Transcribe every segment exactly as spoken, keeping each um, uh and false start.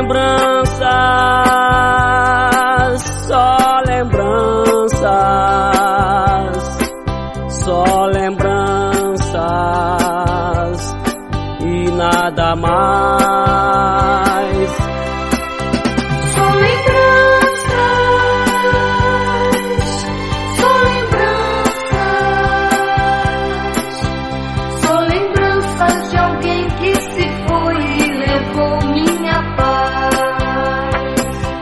lembranças, só lembranças, só lembranças e nada mais. Só lembranças, só lembranças, só lembranças de alguém que se foi e levou minha paz.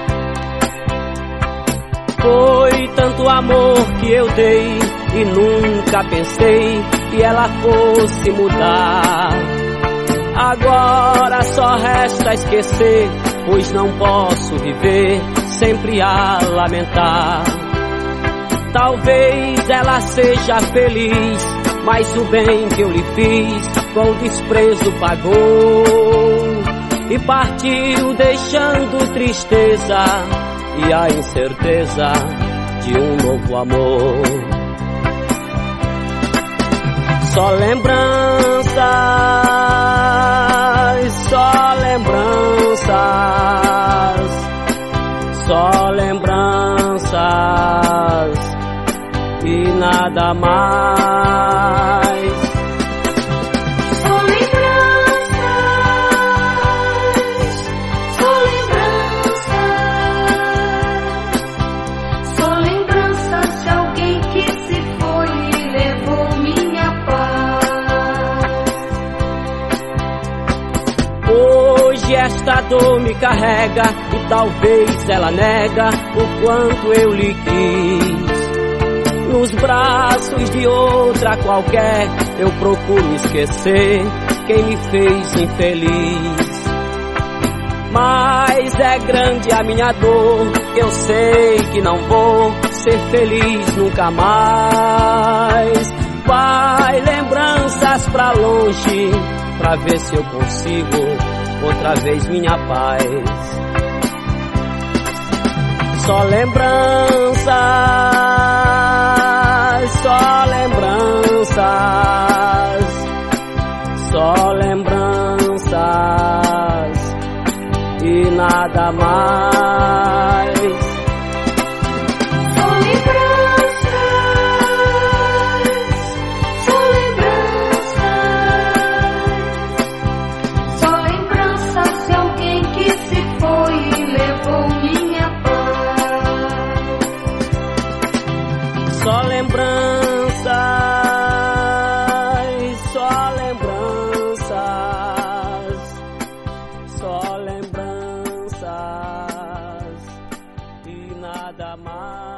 Foi tanto amor que eu dei e nunca pensei que ela fosse mudar. Agora só resta esquecer, pois não posso viver sempre a lamentar. Talvez ela seja feliz, mas o bem que eu lhe fiz com desprezo pagou e partiu deixando tristeza e a incerteza de um novo amor. Só lembranças, só lembranças, só lembranças e nada mais. Só lembranças, só lembranças, só lembranças de alguém que se foi e levou minha paz. Hoje esta dor me carrega e talvez ela nega o quanto eu lhe quis. Nos braços de outra qualquer eu procuro esquecer quem me fez infeliz. Mas é grande a minha dor, eu sei que não vou ser feliz nunca mais. Vai lembranças pra longe, pra ver se eu consigo outra vez minha paz. Só lembranças, só lembranças, só lembranças e nada mais. Só lembranças, só lembranças, só lembranças de alguém que se foi e levou minha paz. Só lembranças, só lembranças, só lembranças e nada mais.